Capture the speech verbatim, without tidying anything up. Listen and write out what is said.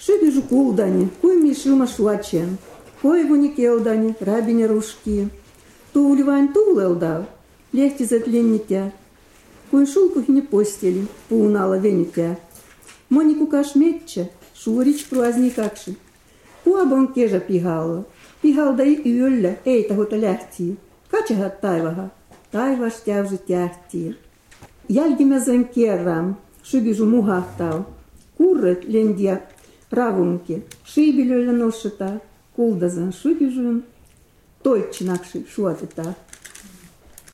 Sykysu kuudani, kuin mishuma suotsen. Koivuni keldani, rabine ruski. Tuuli vain tuuleldal, lehtiset lennitää. Kuin sulkuhini posteli, puun alla venytää. Moni kukas metsä, suurits pruaznikaksi. Puabon kesä pihalla. Pihalda ei yöllä, ei tahota lähtiä. Katsahat taivaha. Taivas täysit jähtiä. Jälkimmäisen kerran sykysu muhahtaa. Kurret lendiä ravunki. Siibilöillä nostetaan. Kuldasen sykysyn. Toitsinaksi suotetaan.